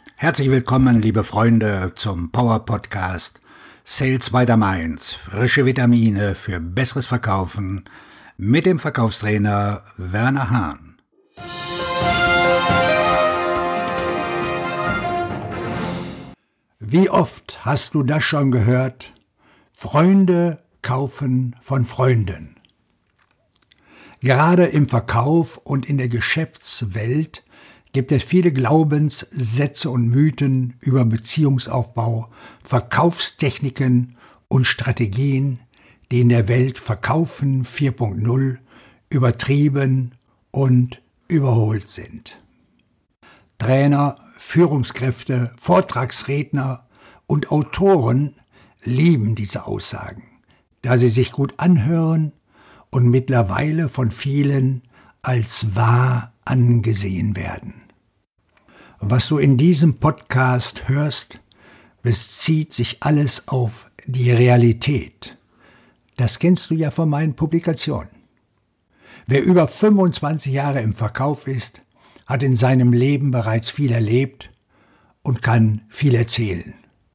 Herzlich willkommen, liebe Freunde, zum Power Podcast Sales by the Mainz. Frische Vitamine für besseres Verkaufen mit dem Verkaufstrainer Werner Hahn. Wie oft hast du das schon gehört? Freunde kaufen von Freunden. Gerade im Verkauf und in der Geschäftswelt gibt es viele Glaubenssätze und Mythen über Beziehungsaufbau, Verkaufstechniken und Strategien, die in der Welt Verkaufen 4.0 übertrieben und überholt sind. Trainer, Führungskräfte, Vortragsredner und Autoren lieben diese Aussagen, da sie sich gut anhören und mittlerweile von vielen als wahr angesehen werden. Was du in diesem Podcast hörst, bezieht sich alles auf die Realität. Das kennst du ja von meinen Publikationen. Wer über 25 Jahre im Verkauf ist, hat in seinem Leben bereits viel erlebt und kann viel erzählen.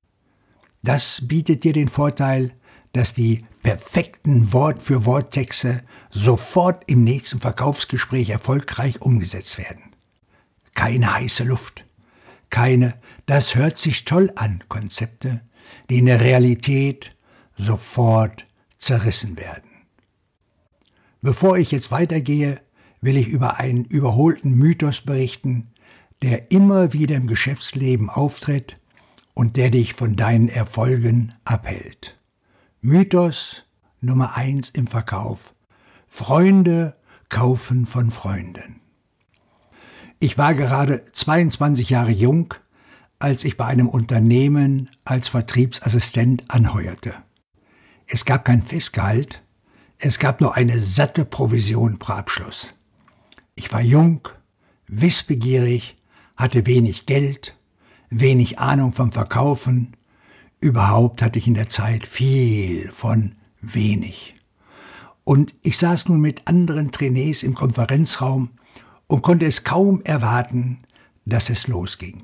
Das bietet dir den Vorteil, dass die perfekten Wort-für-Wort-Texte sofort im nächsten Verkaufsgespräch erfolgreich umgesetzt werden. Keine heiße Luft, keine "das hört sich toll an" Konzepte, die in der Realität sofort zerrissen werden. Bevor ich jetzt weitergehe, will ich über einen überholten Mythos berichten, der immer wieder im Geschäftsleben auftritt und der dich von deinen Erfolgen abhält. Mythos Nummer 1 im Verkauf: Freunde kaufen von Freunden. Ich war gerade 22 Jahre jung, als ich bei einem Unternehmen als Vertriebsassistent anheuerte. Es gab kein Festgehalt, es gab nur eine satte Provision pro Abschluss. Ich war jung, wissbegierig, hatte wenig Geld, wenig Ahnung vom Verkaufen. Überhaupt hatte ich in der Zeit viel von wenig. Und ich saß nun mit anderen Trainees im Konferenzraum und konnte es kaum erwarten, dass es losging.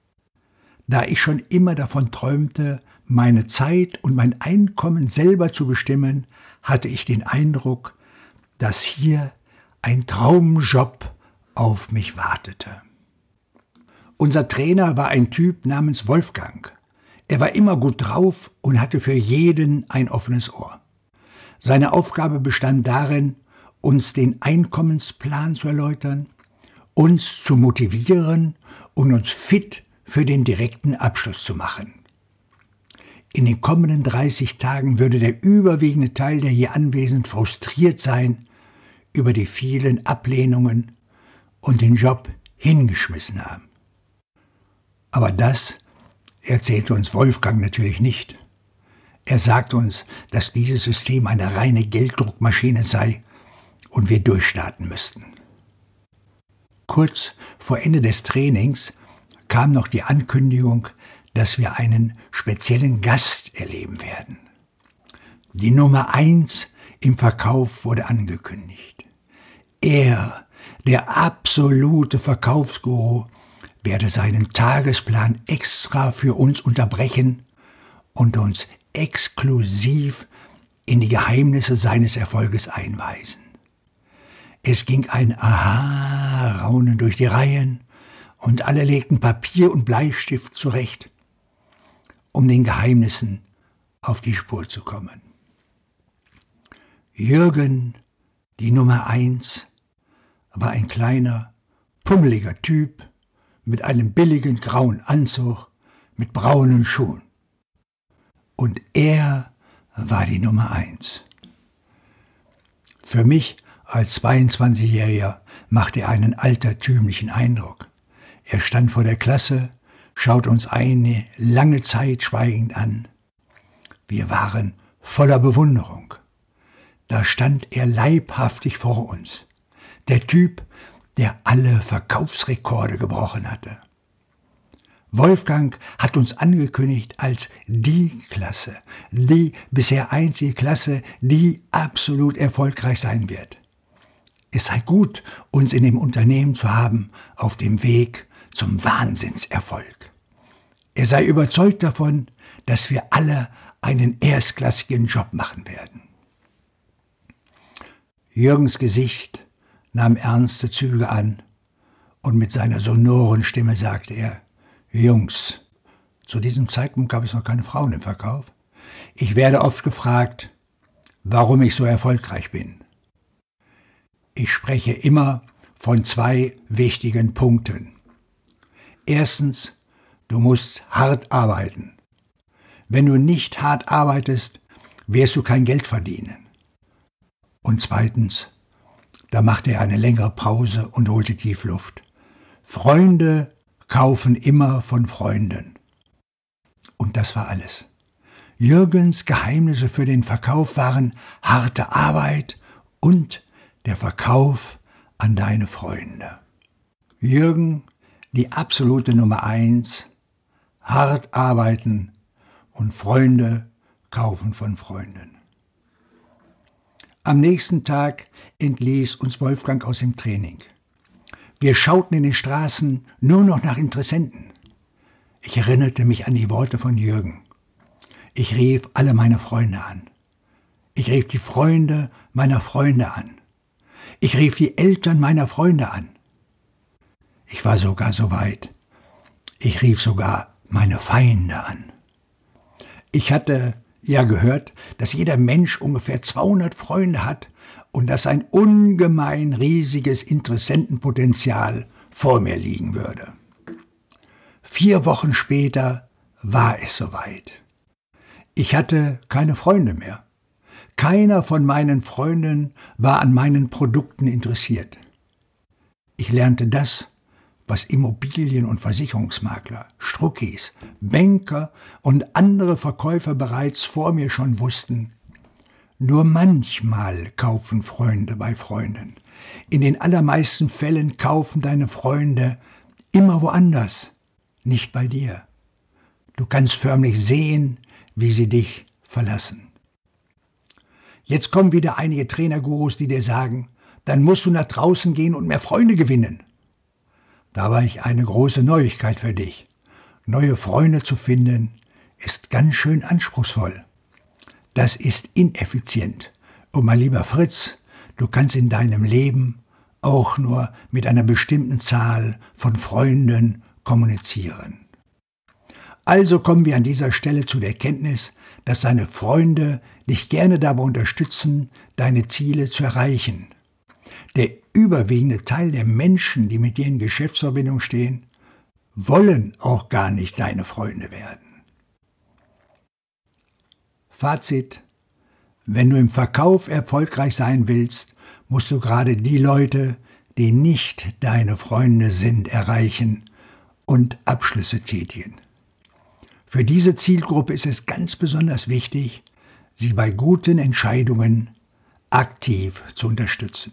Da ich schon immer davon träumte, meine Zeit und mein Einkommen selber zu bestimmen, hatte ich den Eindruck, dass hier ein Traumjob auf mich wartete. Unser Trainer war ein Typ namens Wolfgang. Er war immer gut drauf und hatte für jeden ein offenes Ohr. Seine Aufgabe bestand darin, uns den Einkommensplan zu erläutern, uns zu motivieren und uns fit für den direkten Abschluss zu machen. In den kommenden 30 Tagen würde der überwiegende Teil der hier Anwesenden frustriert sein über die vielen Ablehnungen und den Job hingeschmissen haben. Aber das erzählte uns Wolfgang natürlich nicht. Er sagte uns, dass dieses System eine reine Gelddruckmaschine sei und wir durchstarten müssten. Kurz vor Ende des Trainings kam noch die Ankündigung, dass wir einen speziellen Gast erleben werden. Die Nummer 1 im Verkauf wurde angekündigt. Er, der absolute Verkaufsguru, werde seinen Tagesplan extra für uns unterbrechen und uns exklusiv in die Geheimnisse seines Erfolges einweisen. Es ging ein Aha-Raunen durch die Reihen und alle legten Papier und Bleistift zurecht, um den Geheimnissen auf die Spur zu kommen. Jürgen, die Nummer 1, war ein kleiner, pummeliger Typ mit einem billigen grauen Anzug mit braunen Schuhen. Und er war die Nummer 1. Für mich als 22-Jähriger machte er einen altertümlichen Eindruck. Er stand vor der Klasse, schaute uns eine lange Zeit schweigend an. Wir waren voller Bewunderung. Da stand er leibhaftig vor uns. Der Typ, der alle Verkaufsrekorde gebrochen hatte. Wolfgang hat uns angekündigt als die Klasse, die bisher einzige Klasse, die absolut erfolgreich sein wird. Es sei gut, uns in dem Unternehmen zu haben, auf dem Weg zum Wahnsinnserfolg. Er sei überzeugt davon, dass wir alle einen erstklassigen Job machen werden. Jürgens Gesicht nahm ernste Züge an und mit seiner sonoren Stimme sagte er: Jungs, zu diesem Zeitpunkt gab es noch keine Frauen im Verkauf. Ich werde oft gefragt, warum ich so erfolgreich bin. Ich spreche immer von 2 wichtigen Punkten. Erstens, du musst hart arbeiten. Wenn du nicht hart arbeitest, wirst du kein Geld verdienen. Und zweitens, da machte er eine längere Pause und holte tief Luft. Freunde kaufen immer von Freunden. Und das war alles. Jürgens Geheimnisse für den Verkauf waren harte Arbeit und der Verkauf an deine Freunde. Jürgen, die absolute Nummer 1, hart arbeiten und Freunde kaufen von Freunden. Am nächsten Tag entließ uns Wolfgang aus dem Training. Wir schauten in den Straßen nur noch nach Interessenten. Ich erinnerte mich an die Worte von Jürgen. Ich rief alle meine Freunde an. Ich rief die Freunde meiner Freunde an. Ich rief die Eltern meiner Freunde an. Ich war sogar so weit. Ich rief sogar meine Feinde an. Ich hatte ja gehört, dass jeder Mensch ungefähr 200 Freunde hat und dass ein ungemein riesiges Interessentenpotenzial vor mir liegen würde. 4 Wochen später war es soweit. Ich hatte keine Freunde mehr. Keiner von meinen Freunden war an meinen Produkten interessiert. Ich lernte das, was Immobilien- und Versicherungsmakler, Struckis, Banker und andere Verkäufer bereits vor mir schon wussten. Nur manchmal kaufen Freunde bei Freunden. In den allermeisten Fällen kaufen deine Freunde immer woanders, nicht bei dir. Du kannst förmlich sehen, wie sie dich verlassen. Jetzt kommen wieder einige Trainergurus, die dir sagen, dann musst du nach draußen gehen und mehr Freunde gewinnen. Da habe ich eine große Neuigkeit für dich. Neue Freunde zu finden, ist ganz schön anspruchsvoll. Das ist ineffizient. Und mein lieber Fritz, du kannst in deinem Leben auch nur mit einer bestimmten Zahl von Freunden kommunizieren. Also kommen wir an dieser Stelle zu der Erkenntnis, dass deine Freunde dich gerne dabei unterstützen, deine Ziele zu erreichen. Der überwiegende Teil der Menschen, die mit dir in Geschäftsverbindung stehen, wollen auch gar nicht deine Freunde werden. Fazit: Wenn du im Verkauf erfolgreich sein willst, musst du gerade die Leute, die nicht deine Freunde sind, erreichen und Abschlüsse tätigen. Für diese Zielgruppe ist es ganz besonders wichtig, sie bei guten Entscheidungen aktiv zu unterstützen.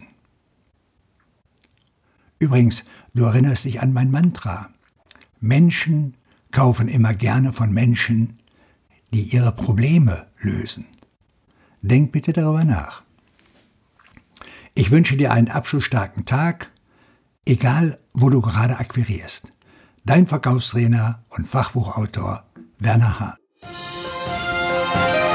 Übrigens, du erinnerst dich an mein Mantra. Menschen kaufen immer gerne von Menschen, die ihre Probleme lösen. Denk bitte darüber nach. Ich wünsche dir einen abschlussstarken Tag, egal wo du gerade akquirierst. Dein Verkaufstrainer und Fachbuchautor Werner Hahn.